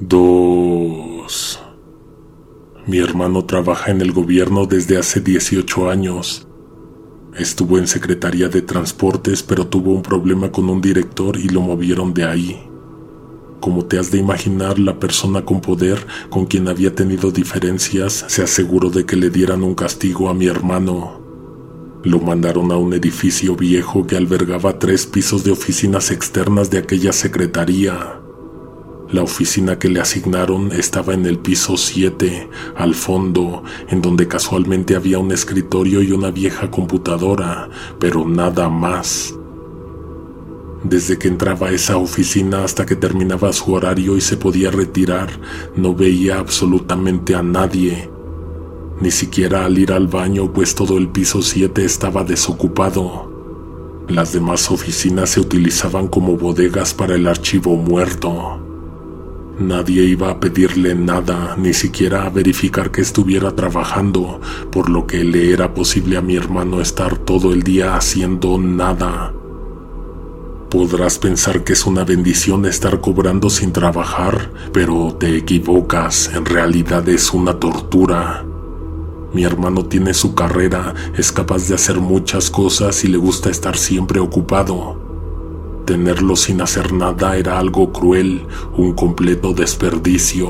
2. Mi hermano trabaja en el gobierno desde hace 18 años. Estuvo en Secretaría de Transportes, pero tuvo un problema con un director y lo movieron de ahí. Como te has de imaginar, la persona con poder, con quien había tenido diferencias, se aseguró de que le dieran un castigo a mi hermano. Lo mandaron a un edificio viejo que albergaba 3 pisos de oficinas externas de aquella secretaría. La oficina que le asignaron estaba en el piso 7, al fondo, en donde casualmente había un escritorio y una vieja computadora, pero nada más. Desde que entraba a esa oficina hasta que terminaba su horario y se podía retirar, no veía absolutamente a nadie. Ni siquiera al ir al baño, pues todo el piso 7 estaba desocupado. Las demás oficinas se utilizaban como bodegas para el archivo muerto. Nadie iba a pedirle nada, ni siquiera a verificar que estuviera trabajando, por lo que le era posible a mi hermano estar todo el día haciendo nada. Podrás pensar que es una bendición estar cobrando sin trabajar, pero te equivocas, en realidad es una tortura. Mi hermano tiene su carrera, es capaz de hacer muchas cosas y le gusta estar siempre ocupado. Tenerlo sin hacer nada era algo cruel, un completo desperdicio.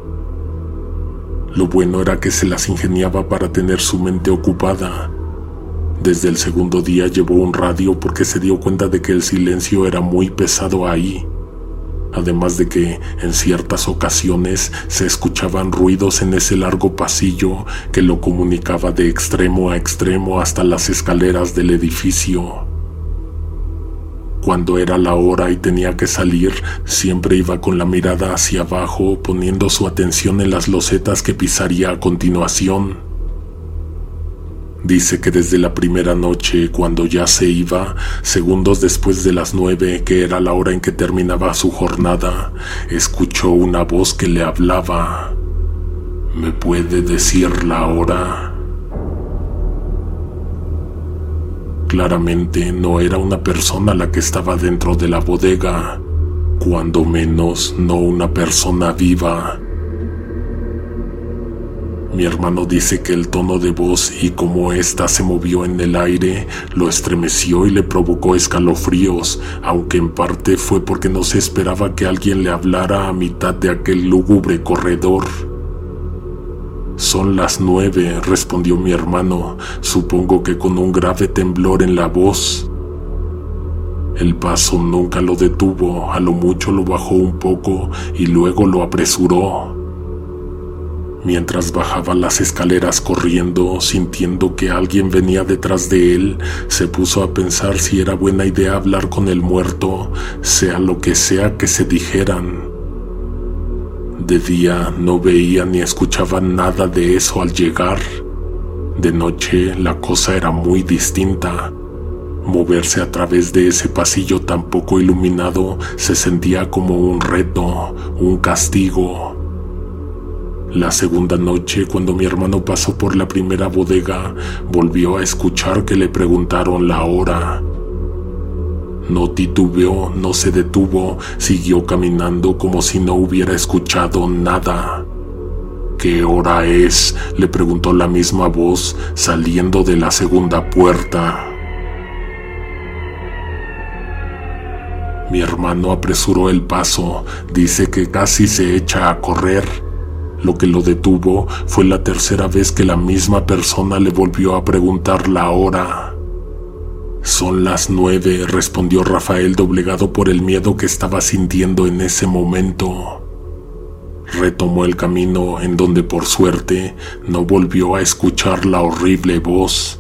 Lo bueno era que se las ingeniaba para tener su mente ocupada. Desde el segundo día llevó un radio porque se dio cuenta de que el silencio era muy pesado ahí. Además de que, en ciertas ocasiones, se escuchaban ruidos en ese largo pasillo que lo comunicaba de extremo a extremo hasta las escaleras del edificio. Cuando era la hora y tenía que salir, siempre iba con la mirada hacia abajo, poniendo su atención en las losetas que pisaría a continuación. Dice que desde la primera noche, cuando ya se iba, segundos después de las 9, que era la hora en que terminaba su jornada, escuchó una voz que le hablaba. ¿Me puede decir la hora? Claramente no era una persona la que estaba dentro de la bodega, cuando menos no una persona viva. Mi hermano dice que el tono de voz y cómo ésta se movió en el aire lo estremeció y le provocó escalofríos, aunque en parte fue porque no se esperaba que alguien le hablara a mitad de aquel lúgubre corredor. «Son las 9», respondió mi hermano, supongo que con un grave temblor en la voz. El paso nunca lo detuvo, a lo mucho lo bajó un poco y luego lo apresuró. Mientras bajaba las escaleras corriendo, sintiendo que alguien venía detrás de él, se puso a pensar si era buena idea hablar con el muerto, sea lo que sea que se dijeran. De día no veía ni escuchaba nada de eso al llegar. De noche la cosa era muy distinta. Moverse a través de ese pasillo tan poco iluminado se sentía como un reto, un castigo. La segunda noche, cuando mi hermano pasó por la primera bodega, volvió a escuchar que le preguntaron la hora. No titubeó, no se detuvo, siguió caminando como si no hubiera escuchado nada. «¿Qué hora es?», le preguntó la misma voz, saliendo de la segunda puerta. Mi hermano apresuró el paso, dice que casi se echa a correr. Lo que lo detuvo fue la tercera vez que la misma persona le volvió a preguntar la hora. «Son las 9», respondió Rafael, doblegado por el miedo que estaba sintiendo en ese momento. Retomó el camino, en donde por suerte no volvió a escuchar la horrible voz.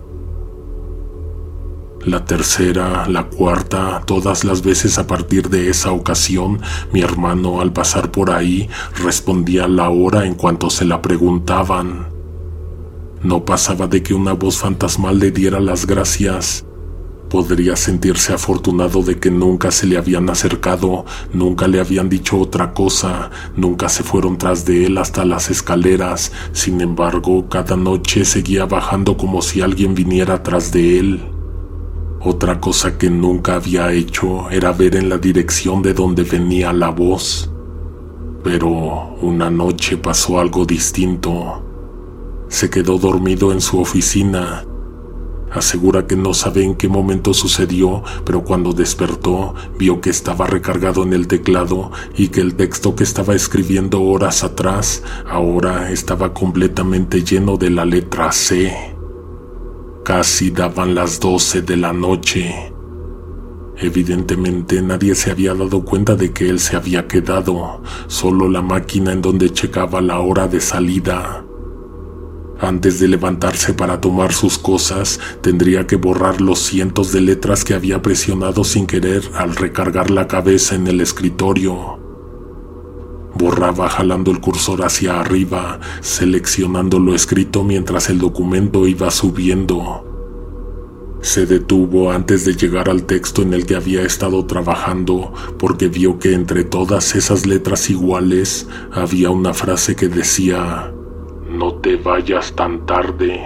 La tercera, la cuarta, todas las veces a partir de esa ocasión, mi hermano al pasar por ahí respondía la hora en cuanto se la preguntaban. No pasaba de que una voz fantasmal le diera las gracias. Podría sentirse afortunado de que nunca se le habían acercado, nunca le habían dicho otra cosa, nunca se fueron tras de él hasta las escaleras. Sin embargo, cada noche seguía bajando como si alguien viniera tras de él. Otra cosa que nunca había hecho era ver en la dirección de donde venía la voz. Pero una noche pasó algo distinto. Se quedó dormido en su oficina. Asegura que no sabe en qué momento sucedió, pero cuando despertó vio que estaba recargado en el teclado y que el texto que estaba escribiendo horas atrás ahora estaba completamente lleno de la letra C. Casi daban las 12 de la noche. Evidentemente nadie se había dado cuenta de que él se había quedado, solo la máquina en donde checaba la hora de salida. Antes de levantarse para tomar sus cosas, tendría que borrar los cientos de letras que había presionado sin querer al recargar la cabeza en el escritorio. Borraba jalando el cursor hacia arriba, seleccionando lo escrito mientras el documento iba subiendo. Se detuvo antes de llegar al texto en el que había estado trabajando, porque vio que entre todas esas letras iguales había una frase que decía: "No te vayas tan tarde".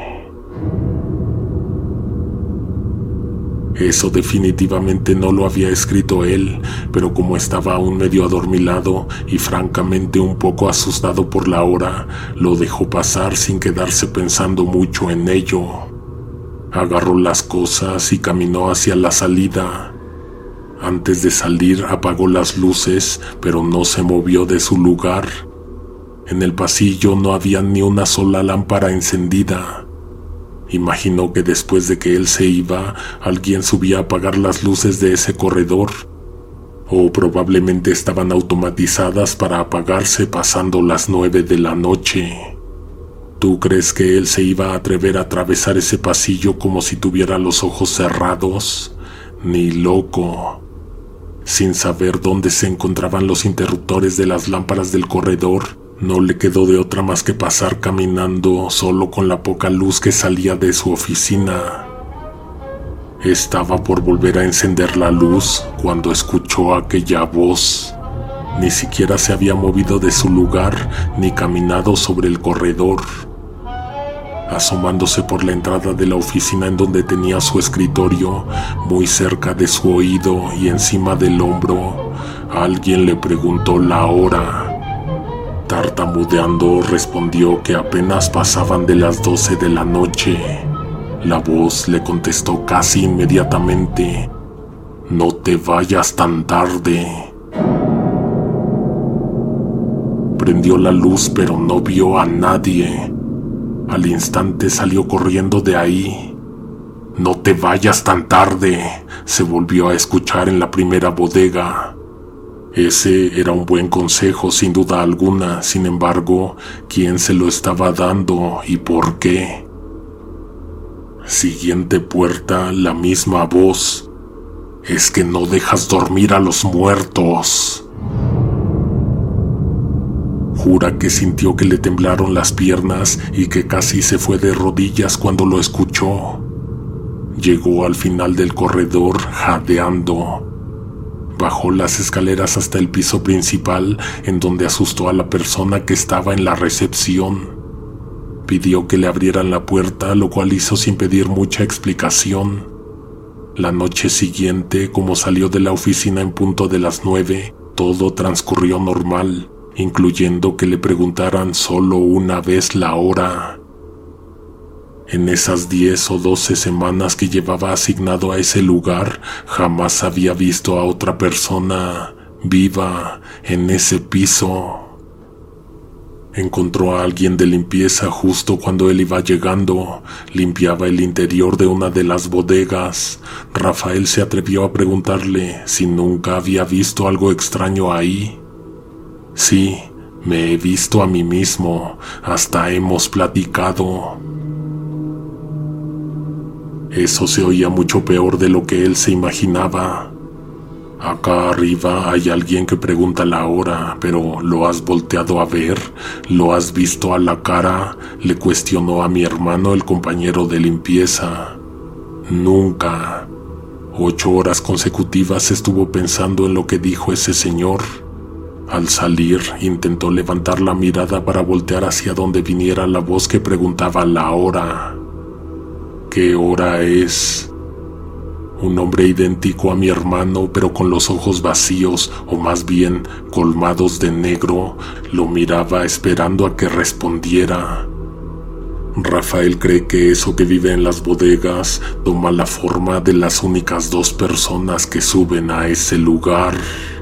Eso definitivamente no lo había escrito él, pero como estaba aún medio adormilado y francamente un poco asustado por la hora, lo dejó pasar sin quedarse pensando mucho en ello. Agarró las cosas y caminó hacia la salida. Antes de salir apagó las luces, pero no se movió de su lugar. En el pasillo no había ni una sola lámpara encendida. Imaginó que después de que él se iba, alguien subía a apagar las luces de ese corredor. O probablemente estaban automatizadas para apagarse pasando las 9 de la noche. ¿Tú crees que él se iba a atrever a atravesar ese pasillo como si tuviera los ojos cerrados? Ni loco. Sin saber dónde se encontraban los interruptores de las lámparas del corredor, no le quedó de otra más que pasar caminando solo con la poca luz que salía de su oficina. Estaba por volver a encender la luz cuando escuchó aquella voz. Ni siquiera se había movido de su lugar ni caminado sobre el corredor. Asomándose por la entrada de la oficina en donde tenía su escritorio, muy cerca de su oído y encima del hombro, alguien le preguntó la hora. Tartamudeando respondió que apenas pasaban de las 12 de la noche. La voz le contestó casi inmediatamente: "No te vayas tan tarde". Prendió la luz pero no vio a nadie. Al instante salió corriendo de ahí. "No te vayas tan tarde", se volvió a escuchar en la primera bodega. Ese era un buen consejo, sin duda alguna. Sin embargo, ¿quién se lo estaba dando y por qué? Siguiente puerta, la misma voz: "Es que no dejas dormir a los muertos". Jura que sintió que le temblaron las piernas y que casi se fue de rodillas cuando lo escuchó. Llegó al final del corredor jadeando. Bajó las escaleras hasta el piso principal, en donde asustó a la persona que estaba en la recepción. Pidió que le abrieran la puerta, lo cual hizo sin pedir mucha explicación. La noche siguiente, como salió de la oficina en punto de las 9, todo transcurrió normal, incluyendo que le preguntaran solo una vez la hora. En esas 10 o 12 semanas que llevaba asignado a ese lugar, jamás había visto a otra persona viva en ese piso. Encontró a alguien de limpieza justo cuando él iba llegando. Limpiaba el interior de una de las bodegas. Rafael se atrevió a preguntarle si nunca había visto algo extraño ahí. "Sí, me he visto a mí mismo, hasta hemos platicado". Eso se oía mucho peor de lo que él se imaginaba. "Acá arriba hay alguien que pregunta la hora, pero ¿lo has volteado a ver? ¿Lo has visto a la cara?", le cuestionó a mi hermano, el compañero de limpieza. Nunca. 8 horas consecutivas estuvo pensando en lo que dijo ese señor. Al salir, intentó levantar la mirada para voltear hacia donde viniera la voz que preguntaba la hora. ¿Qué hora es? Un hombre idéntico a mi hermano, pero con los ojos vacíos, o más bien colmados de negro, lo miraba esperando a que respondiera. Rafael cree que eso que vive en las bodegas toma la forma de las únicas 2 personas que suben a ese lugar.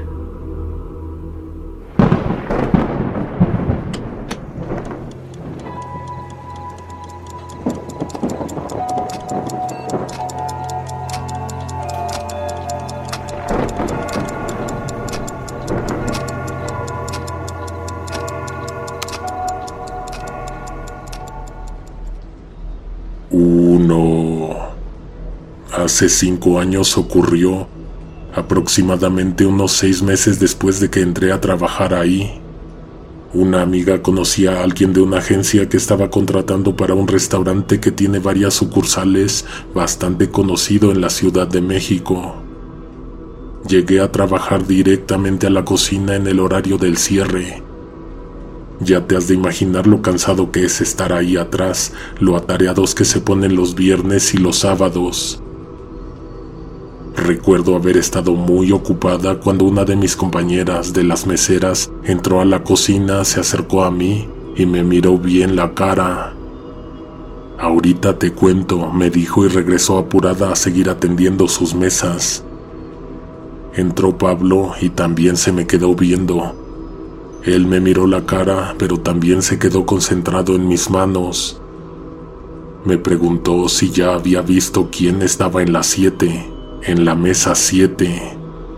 Hace 5 años ocurrió, aproximadamente unos 6 meses después de que entré a trabajar ahí. Una amiga conocía a alguien de una agencia que estaba contratando para un restaurante que tiene varias sucursales, bastante conocido en la Ciudad de México. Llegué a trabajar directamente a la cocina en el horario del cierre. Ya te has de imaginar lo cansado que es estar ahí atrás, lo atareados que se ponen los viernes y los sábados. Recuerdo haber estado muy ocupada cuando una de mis compañeras de las meseras entró a la cocina, se acercó a mí y me miró bien la cara. «Ahorita te cuento», me dijo y regresó apurada a seguir atendiendo sus mesas. Entró Pablo y también se me quedó viendo. Él me miró la cara, pero también se quedó concentrado en mis manos. Me preguntó si ya había visto quién estaba en la 7, en la mesa 7.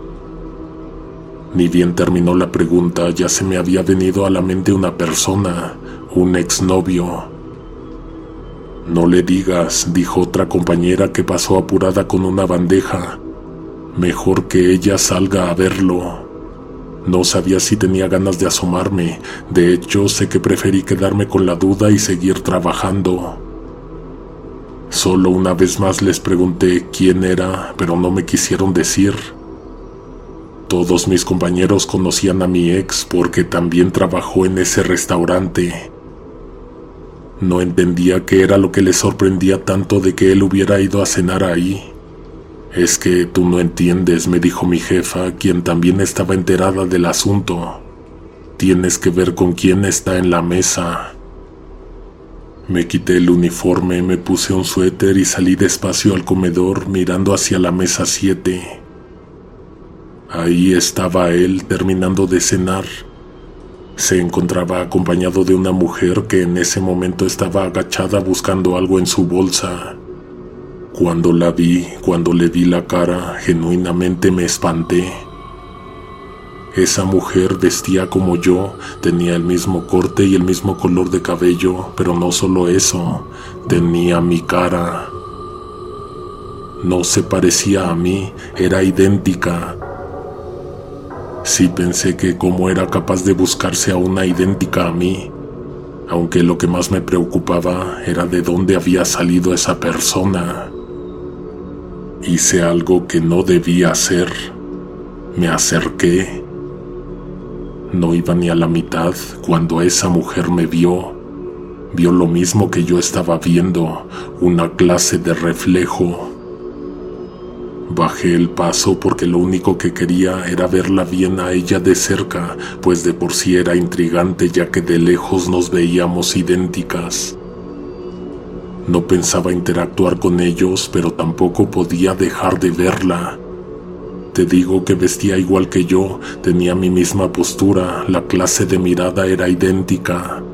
Ni bien terminó la pregunta, ya se me había venido a la mente una persona, un exnovio. «No le digas», dijo otra compañera que pasó apurada con una bandeja. «Mejor que ella salga a verlo». No sabía si tenía ganas de asomarme, de hecho sé que preferí quedarme con la duda y seguir trabajando. Solo una vez más les pregunté quién era, pero no me quisieron decir. Todos mis compañeros conocían a mi ex porque también trabajó en ese restaurante. No entendía qué era lo que les sorprendía tanto de que él hubiera ido a cenar ahí. «Es que tú no entiendes», me dijo mi jefa, quien también estaba enterada del asunto. «Tienes que ver con quién está en la mesa». Me quité el uniforme, me puse un suéter y salí despacio al comedor mirando hacia la mesa 7. Ahí estaba él terminando de cenar. Se encontraba acompañado de una mujer que en ese momento estaba agachada buscando algo en su bolsa. Cuando la vi, cuando le vi la cara, genuinamente me espanté. Esa mujer vestía como yo, tenía el mismo corte y el mismo color de cabello, pero no solo eso, tenía mi cara. No se parecía a mí, era idéntica. Sí pensé que cómo era capaz de buscarse a una idéntica a mí, aunque lo que más me preocupaba era de dónde había salido esa persona. Hice algo que no debía hacer. Me acerqué. No iba ni a la mitad cuando esa mujer me vio. Vio lo mismo que yo estaba viendo, una clase de reflejo. Bajé el paso porque lo único que quería era verla bien a ella de cerca, pues de por sí era intrigante ya que de lejos nos veíamos idénticas. No pensaba interactuar con ellos, pero tampoco podía dejar de verla. Te digo que vestía igual que yo, tenía mi misma postura, la clase de mirada era idéntica.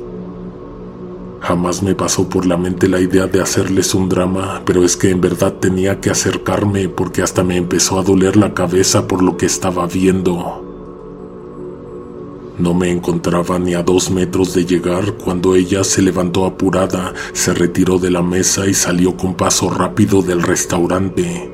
Jamás me pasó por la mente la idea de hacerles un drama, pero es que en verdad tenía que acercarme porque hasta me empezó a doler la cabeza por lo que estaba viendo. No me encontraba ni a 2 metros de llegar cuando ella se levantó apurada, se retiró de la mesa y salió con paso rápido del restaurante.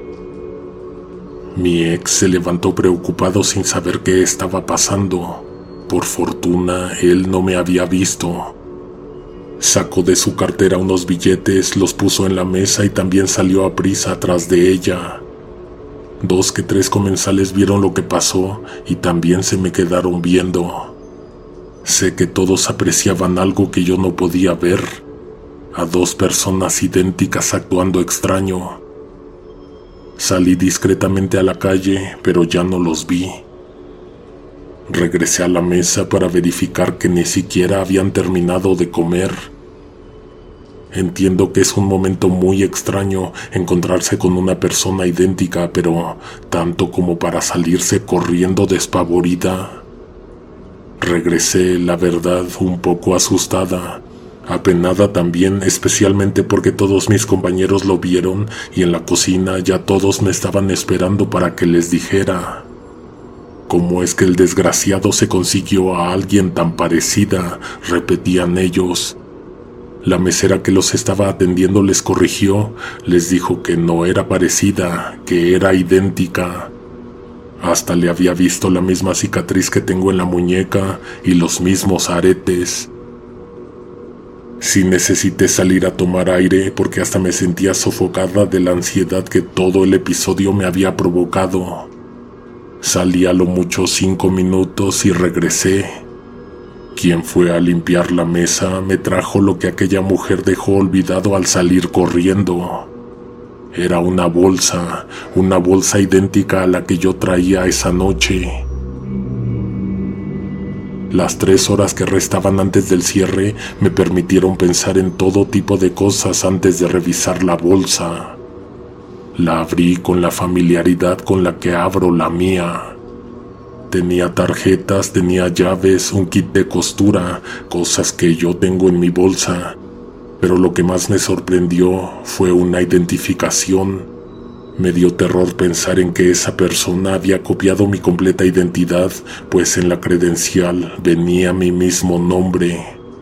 Mi ex se levantó preocupado sin saber qué estaba pasando. Por fortuna, él no me había visto. Sacó de su cartera unos billetes, los puso en la mesa y también salió a prisa atrás de ella. 2 que 3 comensales vieron lo que pasó y también se me quedaron viendo. Sé que todos apreciaban algo que yo no podía ver, a 2 personas idénticas actuando extraño. Salí discretamente a la calle, pero ya no los vi. Regresé a la mesa para verificar que ni siquiera habían terminado de comer. Entiendo que es un momento muy extraño encontrarse con una persona idéntica, pero tanto como para salirse corriendo despavorida. Regresé, la verdad, un poco asustada, apenada también, especialmente porque todos mis compañeros lo vieron y en la cocina ya todos me estaban esperando para que les dijera. ¿Cómo es que el desgraciado se consiguió a alguien tan parecida?, repetían ellos. La mesera que los estaba atendiendo les corrigió, les dijo que no era parecida, que era idéntica. Hasta le había visto la misma cicatriz que tengo en la muñeca y los mismos aretes. Sí necesité salir a tomar aire porque hasta me sentía sofocada de la ansiedad que todo el episodio me había provocado. Salí a lo mucho 5 minutos y regresé. Quien fue a limpiar la mesa me trajo lo que aquella mujer dejó olvidado al salir corriendo. Era una bolsa idéntica a la que yo traía esa noche. Las 3 horas que restaban antes del cierre me permitieron pensar en todo tipo de cosas antes de revisar la bolsa. La abrí con la familiaridad con la que abro la mía. Tenía tarjetas, tenía llaves, un kit de costura, cosas que yo tengo en mi bolsa. Pero lo que más me sorprendió fue una identificación. Me dio terror pensar en que esa persona había copiado mi completa identidad, pues en la credencial venía mi mismo nombre.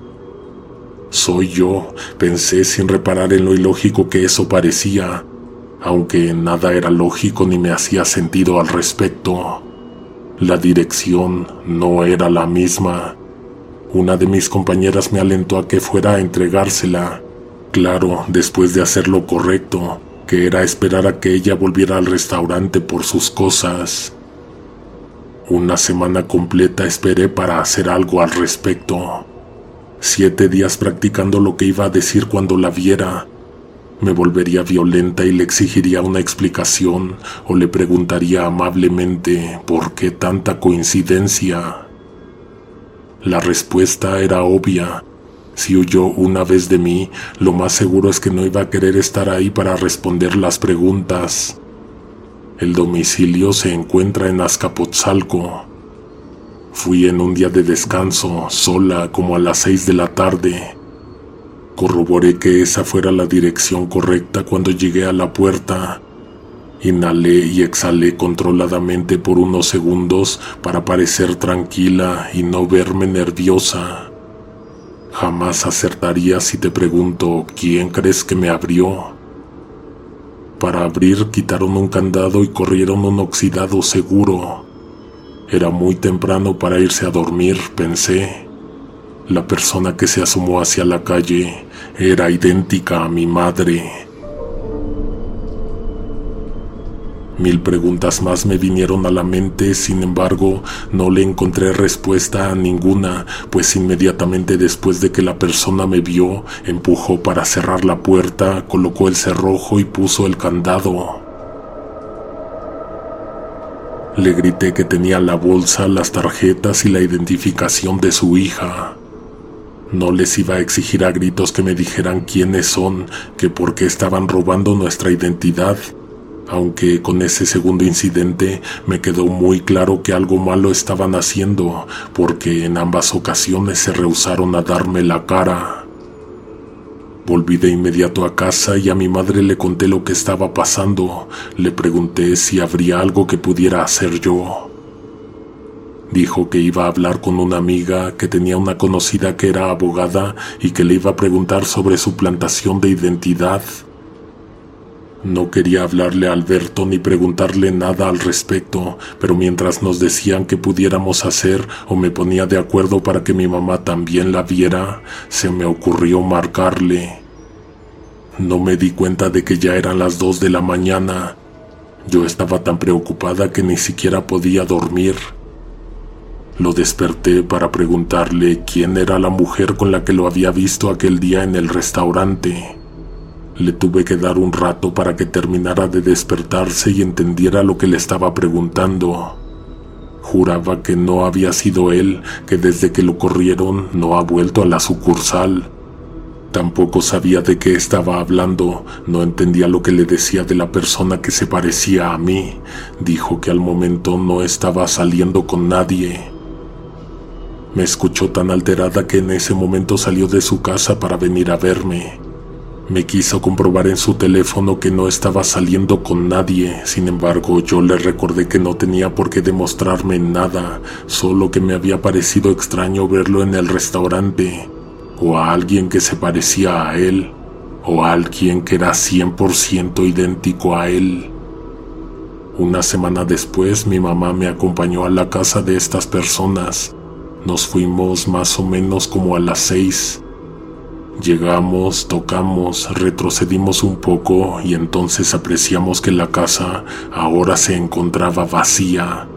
Soy yo, pensé sin reparar en lo ilógico que eso parecía, aunque nada era lógico ni me hacía sentido al respecto. La dirección no era la misma. Una de mis compañeras me alentó a que fuera a entregársela. Claro, después de hacer lo correcto, que era esperar a que ella volviera al restaurante por sus cosas. Una semana completa esperé para hacer algo al respecto. 7 días practicando lo que iba a decir cuando la viera. Me volvería violenta y le exigiría una explicación o le preguntaría amablemente por qué tanta coincidencia. La respuesta era obvia. Si huyó una vez de mí, lo más seguro es que no iba a querer estar ahí para responder las preguntas. El domicilio se encuentra en Azcapotzalco. Fui en un día de descanso, sola, como a las 6 de la tarde. Corroboré que esa fuera la dirección correcta cuando llegué a la puerta. Inhalé y exhalé controladamente por unos segundos para parecer tranquila y no verme nerviosa. Jamás acertaría si te pregunto ¿quién crees que me abrió? Para abrir quitaron un candado y corrieron un oxidado seguro. Era muy temprano para irse a dormir, pensé. La persona que se asomó hacia la calle era idéntica a mi madre. 1000 preguntas más me vinieron a la mente, sin embargo, no le encontré respuesta a ninguna, pues inmediatamente después de que la persona me vio, empujó para cerrar la puerta, colocó el cerrojo y puso el candado. Le grité que tenía la bolsa, las tarjetas y la identificación de su hija. No les iba a exigir a gritos que me dijeran quiénes son, que por qué estaban robando nuestra identidad, aunque con ese segundo incidente me quedó muy claro que algo malo estaban haciendo, porque en ambas ocasiones se rehusaron a darme la cara. Volví de inmediato a casa y a mi madre le conté lo que estaba pasando. Le pregunté si habría algo que pudiera hacer yo. Dijo que iba a hablar con una amiga, que tenía una conocida que era abogada y que le iba a preguntar sobre su plantación de identidad. No quería hablarle a Alberto ni preguntarle nada al respecto, pero mientras nos decían qué pudiéramos hacer o me ponía de acuerdo para que mi mamá también la viera, se me ocurrió marcarle. No me di cuenta de que ya eran las 2 de la mañana. Yo estaba tan preocupada que ni siquiera podía dormir. Lo desperté para preguntarle quién era la mujer con la que lo había visto aquel día en el restaurante. Le tuve que dar un rato para que terminara de despertarse y entendiera lo que le estaba preguntando. Juraba que no había sido él, que desde que lo corrieron no ha vuelto a la sucursal. Tampoco sabía de qué estaba hablando, no entendía lo que le decía de la persona que se parecía a mí. Dijo que al momento no estaba saliendo con nadie. Me escuchó tan alterada que en ese momento salió de su casa para venir a verme. Me quiso comprobar en su teléfono que no estaba saliendo con nadie. Sin embargo, yo le recordé que no tenía por qué demostrarme nada, solo que me había parecido extraño verlo en el restaurante, o a alguien que se parecía a él, o a alguien que era 100% idéntico a él. Una semana después, mi mamá me acompañó a la casa de estas personas. Nos fuimos más o menos como a las 6. Llegamos, tocamos, retrocedimos un poco y entonces apreciamos que la casa ahora se encontraba vacía.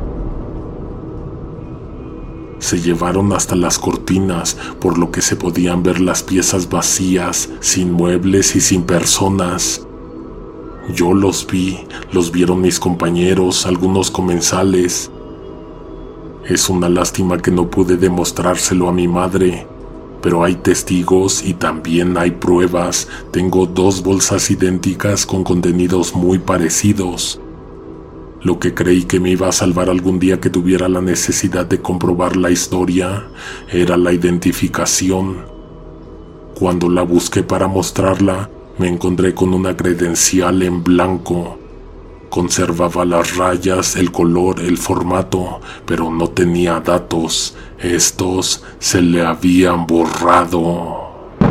Se llevaron hasta las cortinas, por lo que se podían ver las piezas vacías, sin muebles y sin personas. Yo los vi, los vieron mis compañeros, algunos comensales. Es una lástima que no pude demostrárselo a mi madre, pero hay testigos y también hay pruebas. Tengo 2 bolsas idénticas con contenidos muy parecidos. Lo que creí que me iba a salvar algún día que tuviera la necesidad de comprobar la historia era la identificación. Cuando la busqué para mostrarla, me encontré con una credencial en blanco. Conservaba las rayas, el color, el formato, pero no tenía datos. Estos se le habían borrado.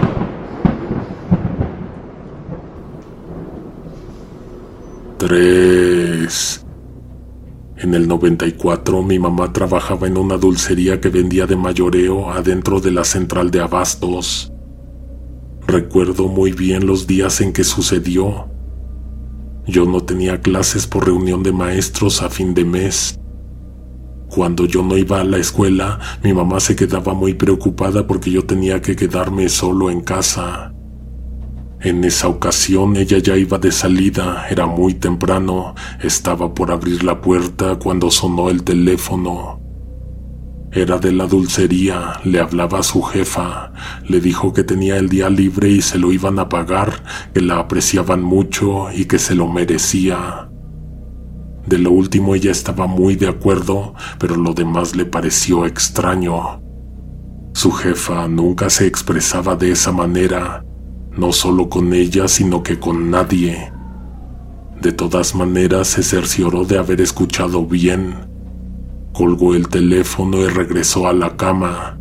Tres. En el 94 mi mamá trabajaba en una dulcería que vendía de mayoreo adentro de la central de abastos. Recuerdo muy bien los días en que sucedió. Yo no tenía clases por reunión de maestros a fin de mes. Cuando yo no iba a la escuela, mi mamá se quedaba muy preocupada porque yo tenía que quedarme solo en casa. En esa ocasión ella ya iba de salida, era muy temprano, estaba por abrir la puerta cuando sonó el teléfono. Era de la dulcería, le hablaba a su jefa, le dijo que tenía el día libre y se lo iban a pagar, que la apreciaban mucho y que se lo merecía. De lo último ella estaba muy de acuerdo, pero lo demás le pareció extraño. Su jefa nunca se expresaba de esa manera, no solo con ella, sino que con nadie. De todas maneras se cercioró de haber escuchado bien. Colgó el teléfono y regresó a la cama.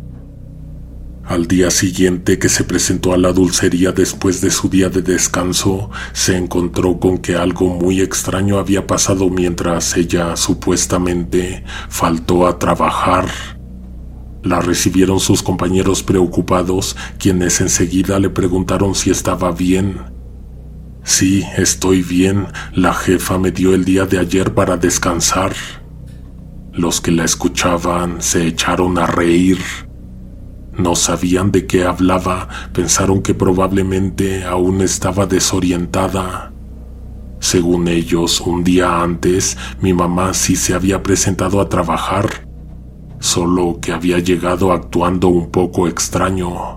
Al día siguiente que se presentó a la dulcería después de su día de descanso, se encontró con que algo muy extraño había pasado mientras ella, supuestamente, faltó a trabajar. La recibieron sus compañeros preocupados, quienes enseguida le preguntaron si estaba bien. Sí, estoy bien, la jefa me dio el día de ayer para descansar. Los que la escuchaban se echaron a reír. No sabían de qué hablaba, pensaron que probablemente aún estaba desorientada. Según ellos, un día antes, mi mamá sí se había presentado a trabajar, solo que había llegado actuando un poco extraño.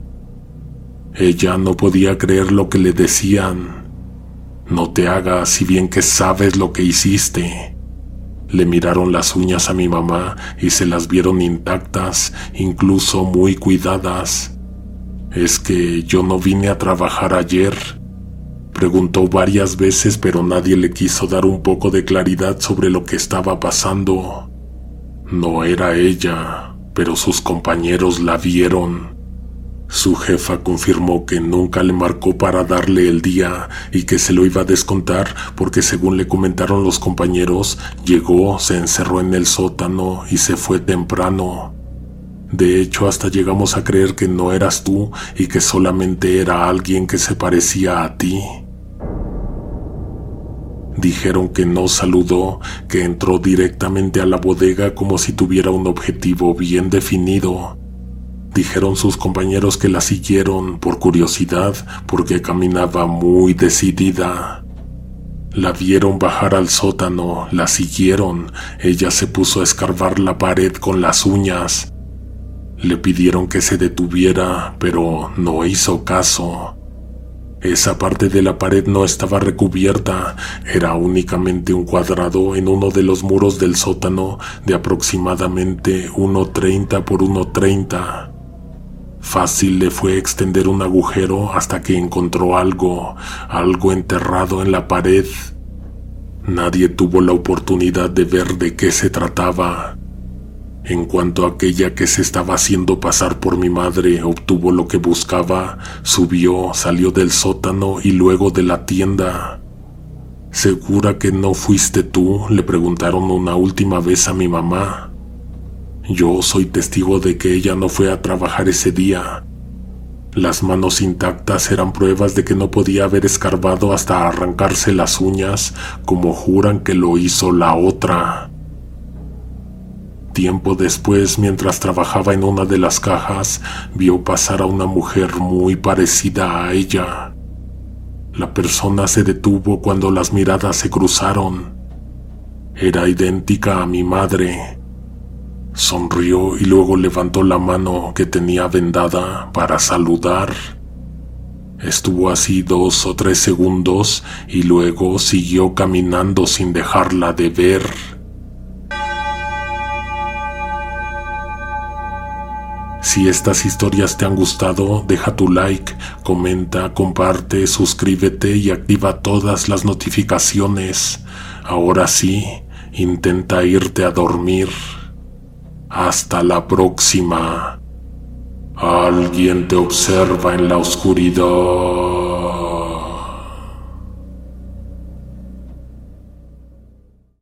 Ella no podía creer lo que le decían. No te hagas, si bien que sabes lo que hiciste. Le miraron las uñas a mi mamá y se las vieron intactas, incluso muy cuidadas. «¿Es que yo no vine a trabajar ayer?», preguntó varias veces, pero nadie le quiso dar un poco de claridad sobre lo que estaba pasando. No era ella, pero sus compañeros la vieron. Su jefa confirmó que nunca le marcó para darle el día y que se lo iba a descontar porque, según le comentaron los compañeros, llegó, se encerró en el sótano y se fue temprano. De hecho, hasta llegamos a creer que no eras tú y que solamente era alguien que se parecía a ti. Dijeron que no saludó, que entró directamente a la bodega como si tuviera un objetivo bien definido. Dijeron sus compañeros que la siguieron por curiosidad porque caminaba muy decidida. La vieron bajar al sótano, la siguieron. Ella se puso a escarbar la pared con las uñas. Le pidieron que se detuviera, pero no hizo caso. Esa parte de la pared no estaba recubierta, era únicamente un cuadrado en uno de los muros del sótano de aproximadamente 1,30 por 1,30. Fácil le fue extender un agujero hasta que encontró algo enterrado en la pared. Nadie tuvo la oportunidad de ver de qué se trataba. En cuanto aquella que se estaba haciendo pasar por mi madre obtuvo lo que buscaba, subió, salió del sótano y luego de la tienda. ¿Segura que no fuiste tú?, le preguntaron una última vez a mi mamá. Yo soy testigo de que ella no fue a trabajar ese día. Las manos intactas eran pruebas de que no podía haber escarbado hasta arrancarse las uñas, como juran que lo hizo la otra. Tiempo después, mientras trabajaba en una de las cajas, vio pasar a una mujer muy parecida a ella. La persona se detuvo cuando las miradas se cruzaron. Era idéntica a mi madre. Sonrió y luego levantó la mano que tenía vendada para saludar. Estuvo así 2 o 3 segundos y luego siguió caminando sin dejarla de ver. Si estas historias te han gustado, deja tu like, comenta, comparte, suscríbete y activa todas las notificaciones. Ahora sí, intenta irte a dormir. Hasta la próxima. Alguien te observa en la oscuridad.